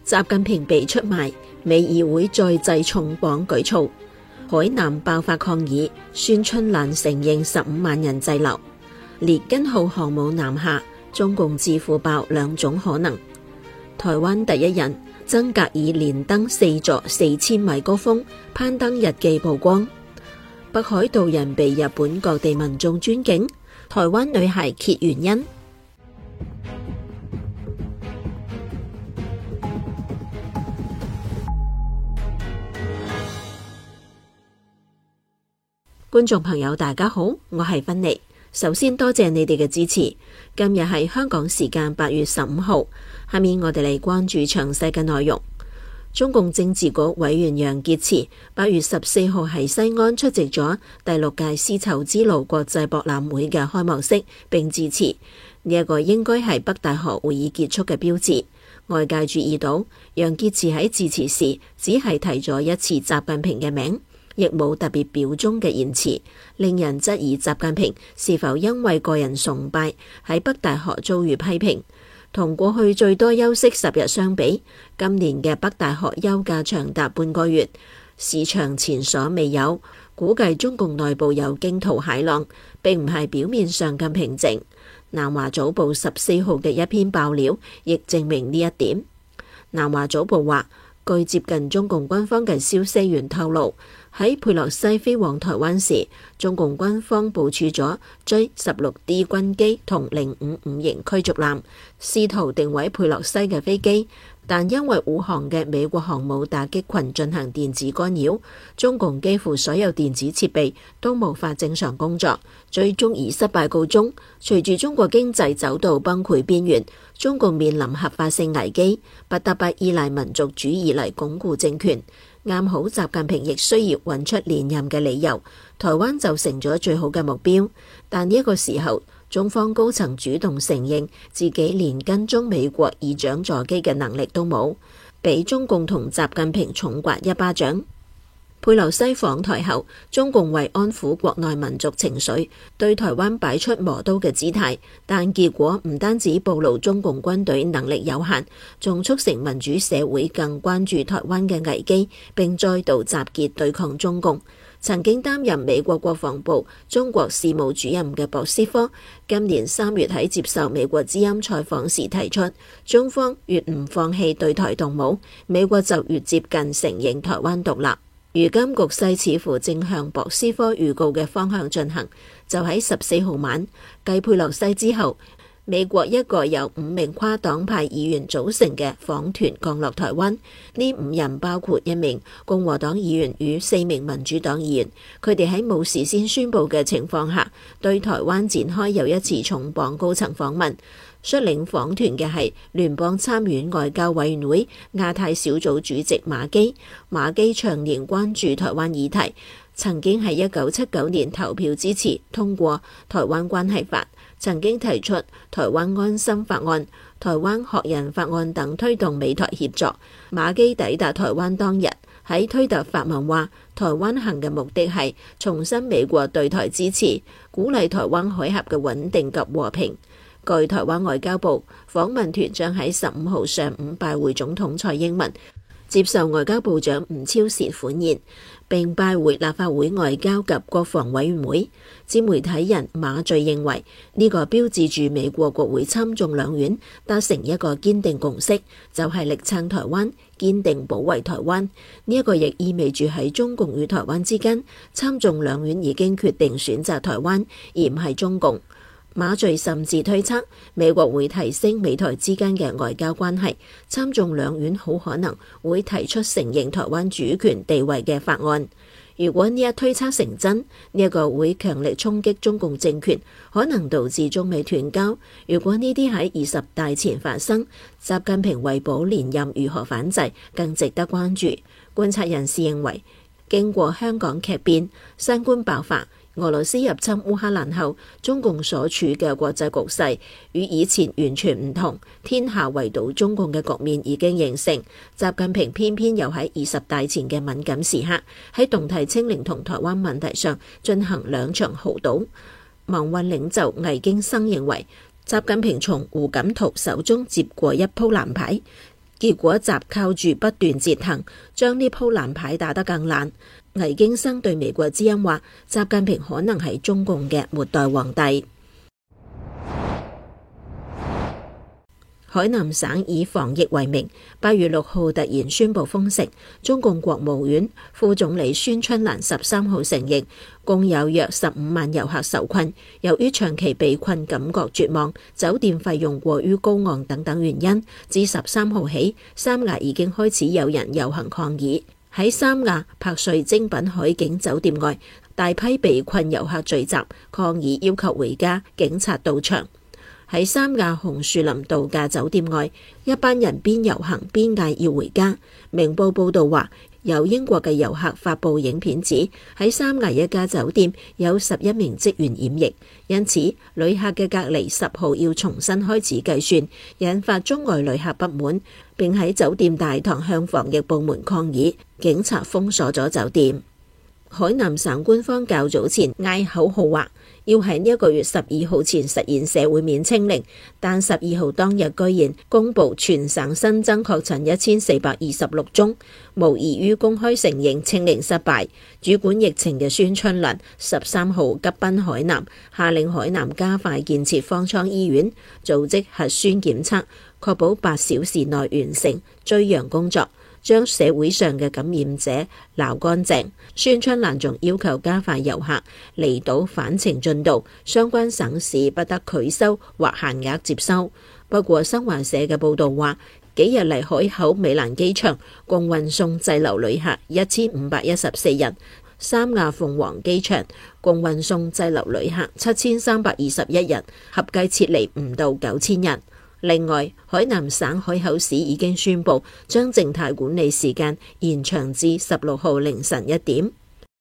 習近平被出賣，美議會再制重磅舉措。海南爆發抗議，孫春蘭承認15萬人滯留。列根號航母南下，中共智庫爆兩種可能。台灣第一人曾格爾連登4座4000米高峰，攀登日記曝光。北海道人被日本各地民眾尊敬，台灣女孩揭原因。觀眾朋友大家好，我係芬妮。首先多謝你哋嘅支持。今日係香港時間8月15號，下面我哋嚟關注詳細嘅內容。中共政治局委員楊潔篪8月14號喺西安出席咗第6屆絲綢之路國際博覽會嘅開幕式並致辭。呢一個應該係北大學會議結束嘅標誌。外界注意到楊潔篪喺致辭時只係提咗一次習近平嘅名，亦冇特別表忠嘅言辭，令人質疑習近平是否因為個人崇拜喺北大學遭遇批評。同過去最多休息10日相比，今年嘅北大學休假長達半個月，市場前所未有。估計中共內部有驚濤駭浪，並唔係表面上咁平靜。南華早報14號嘅一篇爆料亦證明呢一點。南華早報話，據接近中共軍方嘅消息源透露，喺佩洛西飛往台灣時，中共軍方部署咗追 16D 軍機同055型驅逐艦，試圖定位佩洛西嘅飛機，但因為護航嘅美國航母打擊群進行電子干擾，中共幾乎所有電子設備都無法正常工作，最終以失敗告終。隨住中國經濟走到崩潰邊緣，中共面臨合法性危機，不得不依賴民族主義嚟鞏固政權。啱好習近平亦需要揾出連任嘅理由，台灣就成咗最好嘅目標。但呢一個時候，中方高層主動承認自己連跟蹤美國議長座機嘅能力都冇，俾中共同習近平重刮一巴掌。佩洛西訪台後，中共為安撫國內民族情緒，對台灣擺出磨刀嘅姿態，但結果唔單止暴露中共軍隊能力有限，仲促成民主社會更關注台灣嘅危機，並再度集結對抗中共。曾經擔任美國國防部中國事務主任嘅博斯科，今年3月喺接受美國之音採訪時提出，中方越唔放棄對台動武，美國就越接近承認台灣獨立。如今局勢似乎正向博斯科預告嘅方向進行，就喺14號晚，繼佩洛西之後，美國一個由5名跨黨派議員組成嘅訪團降落台灣。呢5人包括1名共和黨議員與4名民主黨議員，佢哋喺冇事先宣佈嘅情況下，對台灣展開又一次重磅高層訪問。率領訪團嘅係聯邦參院外交委員會亞太小組主席馬基。馬基長年關注台灣議題，曾經喺1979年投票支持通過台灣關係法，曾經提出台灣安心法案、台灣學人法案等推動美台協作。馬基抵達台灣當日喺推特發文話，台灣行嘅目的係重申美國對台支持，鼓勵台灣海峽嘅穩定及和平。據台灣外交部，訪問團將喺15號上午拜會總統蔡英文，接受外交部長吳釗燮歡迎，並拜會立法會外交及國防委員會。自媒體人馬敘認為，呢個標誌住美國國會參眾兩院達成一個堅定共識，就係力撐台灣，堅定保衛台灣。呢一個亦意味住喺中共與台灣之間，參眾兩院已經決定選擇台灣，而唔係中共。馬敘甚至推測，美國會提升美台之間嘅外交關係，參眾兩院好可能會提出承認台灣主權地位嘅法案。如果呢一推測成真，呢一個會強力衝擊中共政權，可能導致中美斷交。如果呢啲喺20大前發生，習近平為保連任如何反制，更值得關注。觀察人士認為，經過香港劇變、新冠爆發、俄羅斯入侵烏克蘭後，中共所處嘅國際局勢與以前完全唔同，天下圍堵中共嘅局面已經形成。習近平偏偏又喺20大前嘅敏感時刻，喺動態清零同台灣問題上進行2場豪賭。民運領袖魏京生認為，習近平從胡錦濤手中接過一鋪藍牌， 結果習靠住不斷折騰，將呢鋪爛牌打得更爛。魏京生對美國之音話：習近平可能係中共嘅末代皇帝。海南省以防疫為名，8月6號突然宣布封城。中共國務院副總理孫春蘭13號承認，共有約15萬遊客受困。由於長期被困感覺絕望，酒店費用過於高昂等等原因，自13號起，三亞已經開始有人遊行抗議。喺三亞柏瑞精品海景酒店外，大批被困遊客聚集抗議，要求回家，警察到場。喺三亞紅樹林度假酒店外，一班人邊遊行邊嗌要回家。明報報道話，有英國嘅遊客發布影片指，喺三亞一家酒店有11名職員染疫，因此旅客嘅隔離10號要重新開始計算，引發中外旅客不滿，並喺酒店大堂向防疫部門抗議，警察封鎖咗酒店。海南省官方較早前嗌口號話，要喺呢一個月12號前實現社會面清零，但12號當日居然公布全省新增確診1426宗，無異於公開承認清零失敗。主管疫情嘅孫春蘭13號急奔海南，下令海南加快建設方艙醫院，組織核酸檢測，確保8小時內完成追陽工作，將社會上嘅感染者撈乾淨。孫春蘭仲要求加快遊客離島返程進度，相關省市不得拒收或限額接收。不過新華社嘅報道話，幾日嚟海口美蘭機場共運送滯留旅客1514人，三亞鳳凰機場共運送滯留旅客7321人，合計撤離唔到9000人。另外，海南省海口市已經宣布將靜態管理時間延長至16號凌晨1點。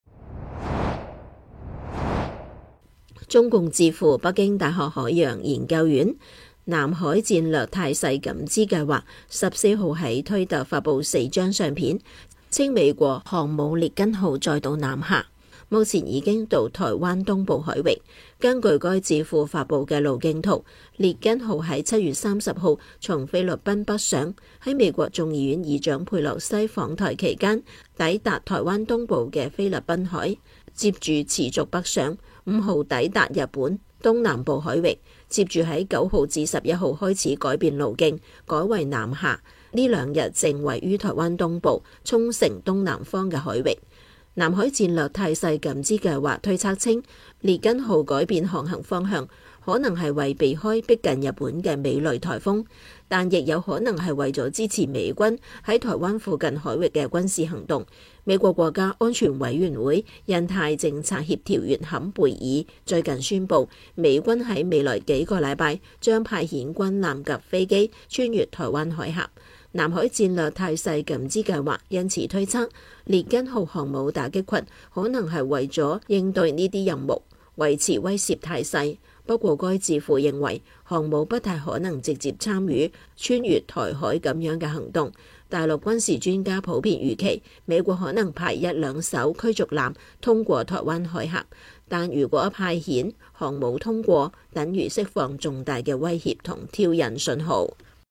中共智庫北京大學海洋研究院南海戰略態勢感知計劃14號喺推特發布4張相片，稱美國航母列根號再度南下，目前已經到台灣東部海域。根據該智庫發布嘅路徑圖，列根號喺7月30號從菲律賓北上，喺美國眾議院議長佩洛西訪台期間抵達台灣東部嘅菲律賓海，接住持續北上，5號抵達日本東南部海域，接住喺9號至11號開始改變路徑，改為南下。呢2日正位於台灣東部沖繩東南方嘅海域。南海戰略態勢感知計劃推測稱，列根號改變航行方向，可能係為避開逼近日本嘅美雷颱風，但亦有可能係為咗支持美軍喺台灣附近海域嘅軍事行動。美國國家安全委員會印太政策協調員坎貝爾最近宣布，美軍喺未來幾個禮拜將派遣軍艦及飛機穿越台灣海峽。南海戰略態勢感知計劃因此推測，列根號航母打擊群可能係為咗應對呢啲任務，維持威懾態勢。不過該智庫認為，航母不太可能直接參與穿越台海咁樣嘅行動。大陸軍事專家普遍預期，美國可能派1-2艘驅逐艦通過台灣海峽，但如果派遣航母通過，等於釋放重大嘅威脅同挑釁信號。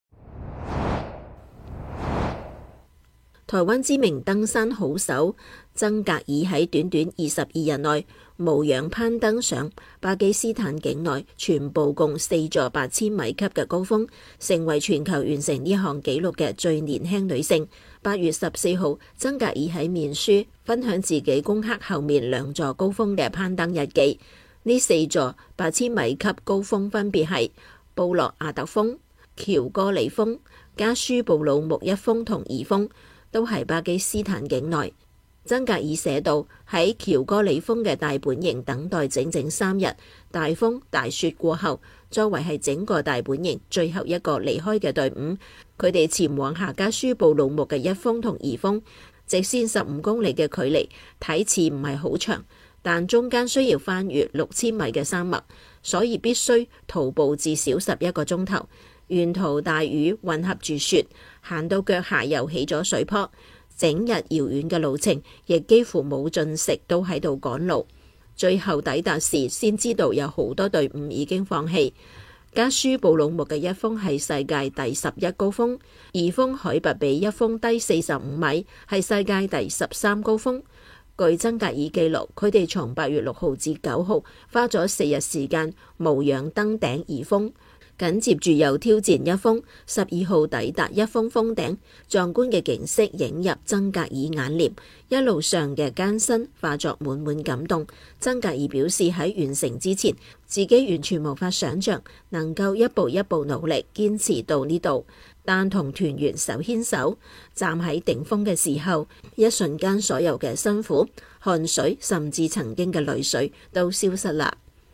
台灣知名登山好手曾格爾喺短短22日內無氧攀登上巴基斯坦境內全部共4座8000米級嘅高峰，成為全球完成呢項紀錄嘅最年輕女性。8月14號，曾格爾喺面書分享自己攻克後面2座高峰嘅攀登日記。呢4座8000米級高峰分別係布洛亞特峰、喬戈里峰、加舒布魯木一峰同2峰，都係巴基斯坦境內。曾格爾寫道，喺喬戈里峰嘅大本營等待整整3日，大風大雪過後，作為係整個大本營最後一個離開嘅隊伍，佢哋前往下加舒布魯木嘅1峰同2峰，直線15公里嘅距離，睇似唔係好長，但中間需要翻越6000米嘅山脈，所以必須徒步至少11個鐘頭。沿途大雨混合住雪，行到腳下又起咗水泡，整日遙遠嘅路程亦幾乎冇進食，都喺度趕路。最後抵達時先知道有好多隊伍已經放棄。 加舒布魯木嘅一峰係世界第11高峰，二峰海拔比一峰低45米，係世界第13高峰。據曾格爾記錄，佢哋從8月6號至9號花咗4日時間無氧登頂二峰，緊接住又挑戰一峰，12號抵達一峰峰頂，壯觀嘅景色映入曾格爾眼簾，一路上嘅艱辛化作滿滿感動。曾格爾表示喺完成之前，自己完全無法想象能夠一步一步努力堅持到呢度，但同團員手牽手站喺頂峰嘅時候，一瞬間所有嘅辛苦、汗水，甚至曾經嘅淚水都消失啦。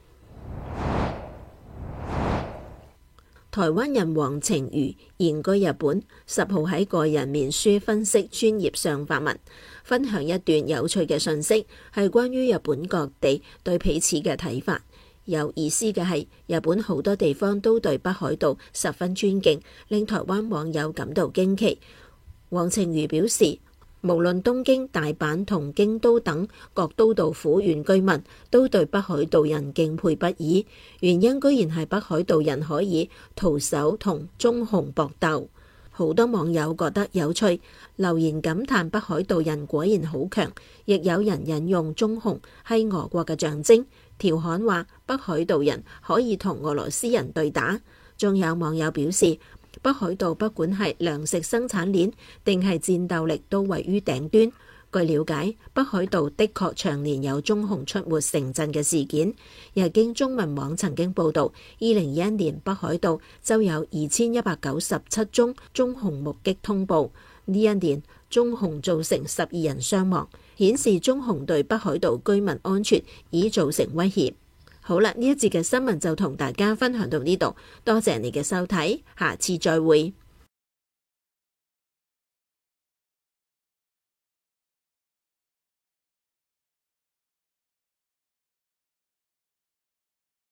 台灣人黃晴瑜現居日本，10號喺個人面書分析專頁上發文，分享一段有趣嘅信息，係關於日本各地對彼此嘅睇法。有意思嘅係，日本好多地方都對北海道十分尊敬，令台灣網友感到驚奇。黃晴瑜表示，無論東京、大阪同京都等各都道府縣居民都對北海道人敬佩不已，原因居然係北海道人可以徒手同棕熊搏鬥。好多網友覺得有趣，留言感嘆北海道人果然好強，亦有人引用棕熊係俄國嘅象徵，調侃話北海道人可以同俄羅斯人對打。仲有網友表示，北海道不管係糧食生產鏈定係戰鬥力都位於頂端。據了解，北海道的確長年有棕熊出沒城鎮嘅事件。日經中文網曾經報導，2021年北海道就有2197宗棕熊目擊通報。呢一年棕熊造成12人傷亡，顯示棕熊對北海道居民安全已造成威脅。好啦，呢一節嘅新聞就同大家分享到呢度，多謝你嘅收睇，下次再會。